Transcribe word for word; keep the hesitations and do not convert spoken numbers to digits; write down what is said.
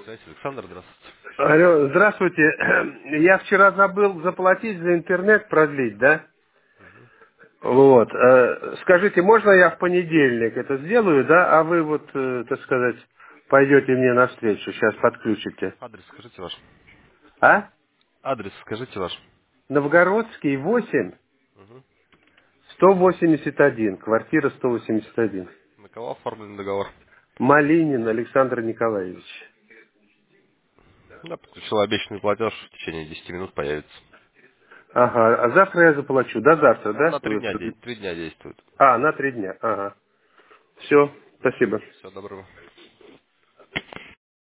связи. Александр, здравствуйте. Алло, здравствуйте. Я вчера забыл заплатить за интернет, продлить, да? Вот. э, Скажите, можно я в понедельник это сделаю, да? А вы вот, э, так сказать, пойдете мне навстречу, сейчас подключите. Адрес скажите ваш. А? Адрес скажите ваш. Новгородский восемь, Угу. сто восемьдесят один, квартира сто восемьдесят один. На кого оформлен договор? Малинин Александр Николаевич. Я подключил обещанный платеж, в течение десяти минут появится. Ага, а завтра я заплачу. До завтра, Он да? на три Вы- дня, де- три дня действует. А, на три дня. Ага. Все, спасибо. Всего доброго.